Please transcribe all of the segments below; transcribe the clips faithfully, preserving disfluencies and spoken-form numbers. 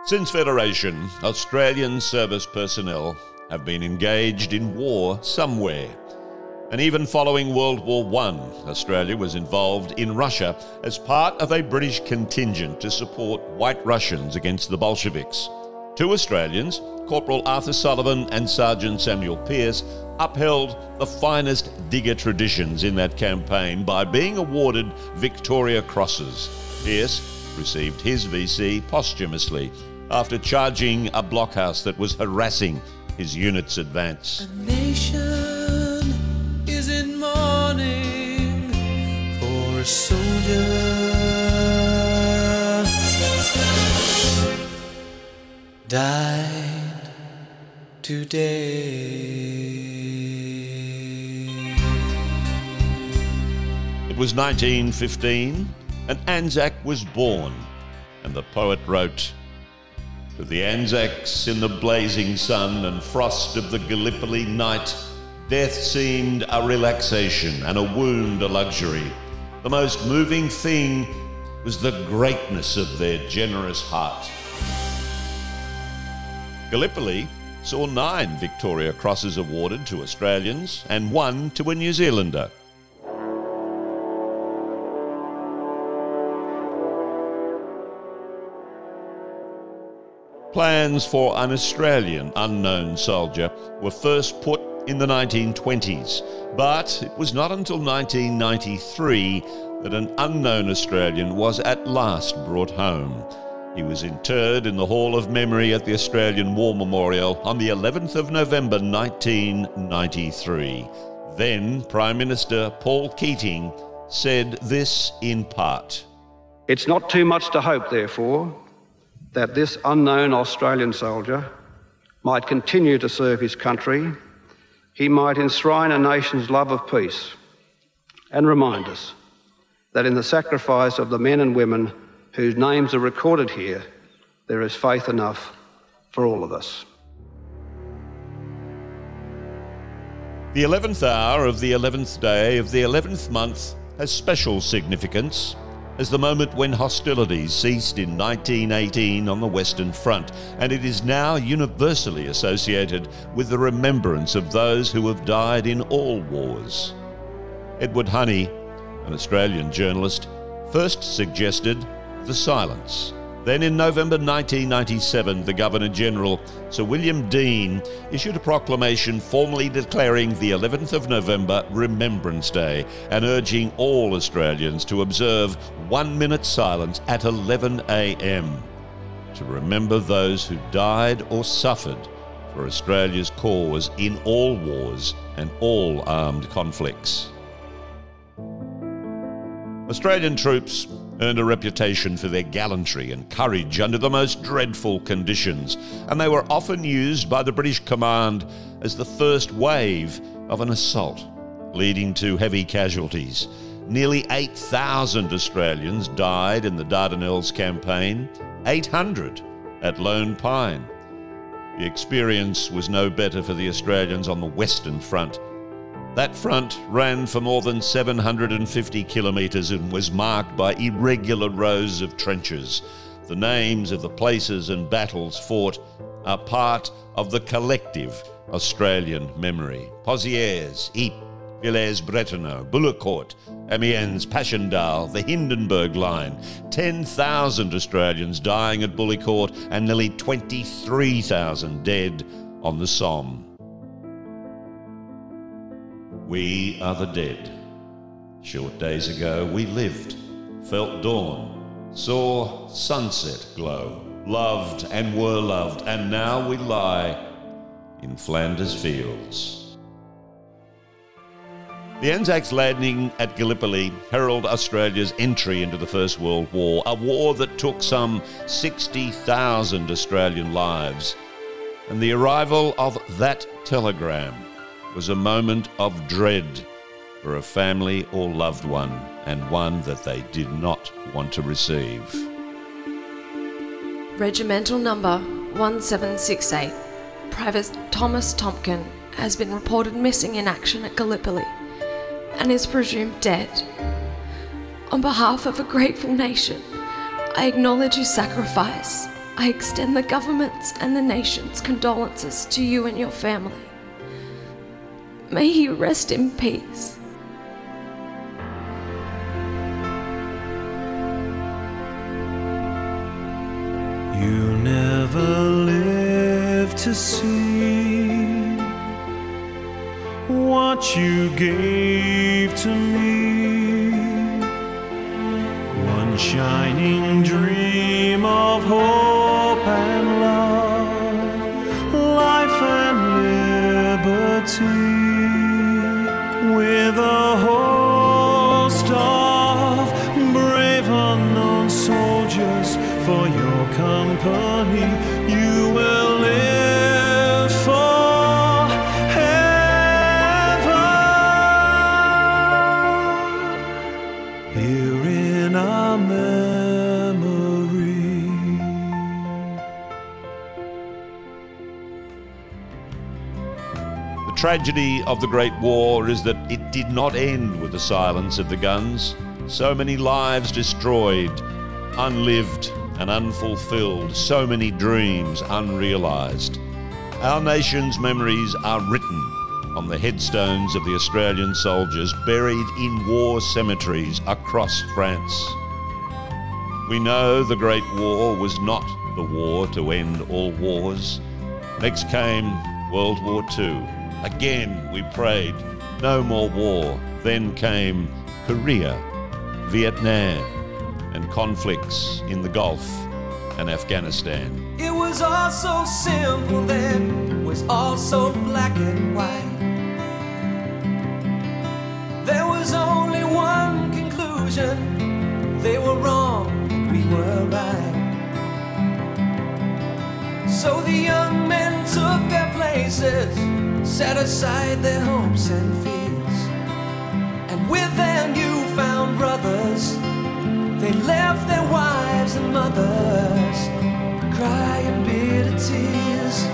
Since Federation, Australian service personnel have been engaged in war somewhere. And even following World War One, Australia was involved in Russia as part of a British contingent to support White Russians against the Bolsheviks. Two Australians, Corporal Arthur Sullivan and Sergeant Samuel Pearce, upheld the finest digger traditions in that campaign by being awarded Victoria Crosses. Pearce received his V C posthumously after charging a blockhouse that was harassing his unit's advance. A nation is in mourning for a soldier died today. It was nineteen fifteen, and Anzac was born, and the poet wrote, "To the Anzacs in the blazing sun and frost of the Gallipoli night, death seemed a relaxation and a wound a luxury. The most moving thing was the greatness of their generous heart." Gallipoli saw nine Victoria Crosses awarded to Australians and one to a New Zealander. Plans for an Australian unknown soldier were first put in the nineteen twenties, but it was not until nineteen ninety-three that an unknown Australian was at last brought home. He was interred in the Hall of Memory at the Australian War Memorial on the eleventh of November nineteen ninety-three. Then Prime Minister Paul Keating said this in part. "It's not too much to hope, therefore, that this unknown Australian soldier might continue to serve his country. He might enshrine a nation's love of peace and remind us that in the sacrifice of the men and women whose names are recorded here, there is faith enough for all of us." The eleventh hour of the eleventh day of the eleventh month has special significance as the moment when hostilities ceased in nineteen eighteen on the Western Front, and it is now universally associated with the remembrance of those who have died in all wars. Edward Honey, an Australian journalist, first suggested the silence. Then in November nineteen ninety-seven, the Governor-General, Sir William Deane, issued a proclamation formally declaring the eleventh of November Remembrance Day and urging all Australians to observe one minute silence at eleven a.m. to remember those who died or suffered for Australia's cause in all wars and all armed conflicts. Australian troops earned a reputation for their gallantry and courage under the most dreadful conditions, and they were often used by the British command as the first wave of an assault, leading to heavy casualties. Nearly eight thousand Australians died in the Dardanelles campaign, eight hundred at Lone Pine. The experience was no better for the Australians on the Western Front. That front ran for more than seven hundred fifty kilometres and was marked by irregular rows of trenches. The names of the places and battles fought are part of the collective Australian memory. Pozières, Ypres, Villers-Bretonneux, Bullecourt, Amiens, Passchendaele, the Hindenburg Line. ten thousand Australians dying at Bullecourt and nearly twenty-three thousand dead on the Somme. We are the dead. Short days ago we lived, felt dawn, saw sunset glow, loved and were loved, and now we lie in Flanders fields. The Anzacs landing at Gallipoli heralded Australia's entry into the First World War, a war that took some sixty thousand Australian lives. And the arrival of that telegram was a moment of dread for a family or loved one, and one that they did not want to receive. Regimental number one seven six eight, Private Thomas Tompkin, has been reported missing in action at Gallipoli and is presumed dead. On behalf of a grateful nation, I acknowledge his sacrifice I extend the government's and the nation's condolences to you and your family. May he rest in peace. You never lived to see what you gave to me. One shining dream of hope and love, life and liberty, with a host of brave unknown soldiers for your company. You will live forever here in our memory. The tragedy of the Great War is that it did not end with the silence of the guns. So many lives destroyed, unlived and unfulfilled, so many dreams unrealised. Our nation's memories are written on the headstones of the Australian soldiers buried in war cemeteries across France. We know the Great War was not the war to end all wars. Next came World War Two. Again we prayed, no more war. Then came Korea, Vietnam, and conflicts in the Gulf and Afghanistan. It was all so simple then, was all so black and white. There was only one conclusion: they were wrong, we were right. So the young men took their places, set aside their hopes and fears, and with their newfound brothers, they left their wives and mothers crying bitter tears.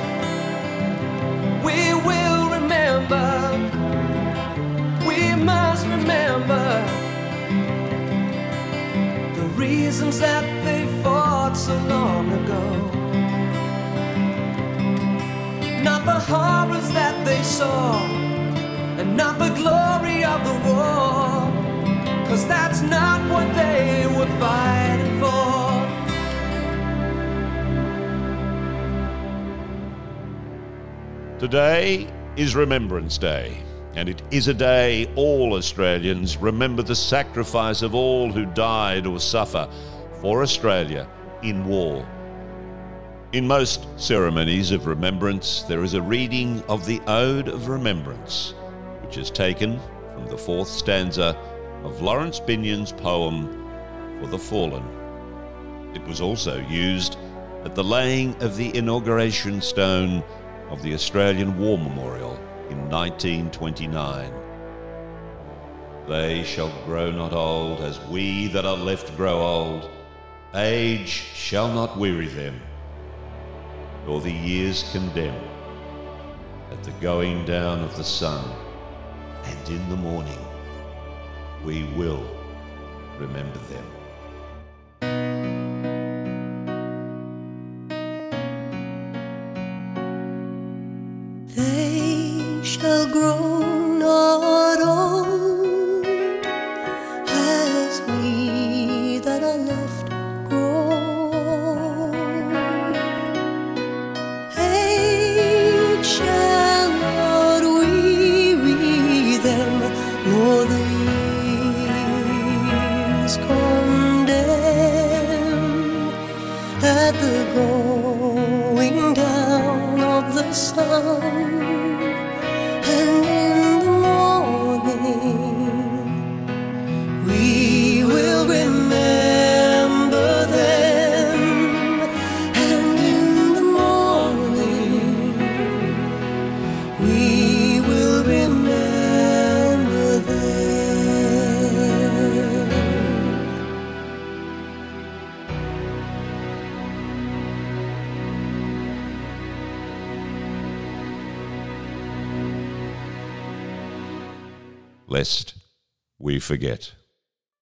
We will remember, we must remember the reasons that they fought so long ago. Not the horrors that they saw, and not the glory of the war, 'cause that's not what they were fighting for. Today is Remembrance Day, and it is a day all Australians remember the sacrifice of all who died or suffer for Australia in war. In most ceremonies of remembrance, there is a reading of the Ode of Remembrance, which is taken from the fourth stanza of Lawrence Binyon's poem For the Fallen. It was also used at the laying of the inauguration stone of the Australian War Memorial in nineteen twenty-nine. They shall grow not old as we that are left grow old. Age shall not weary them, nor the years condemn. At the going down of the sun, and in the morning, we will remember them. They shall grow not old as we that are left grow old. Age shall not weary them, nor the years condemn. At the going down of the sun, and in the morning, we will remember them. And in the morning, we will remember them. Lest we forget.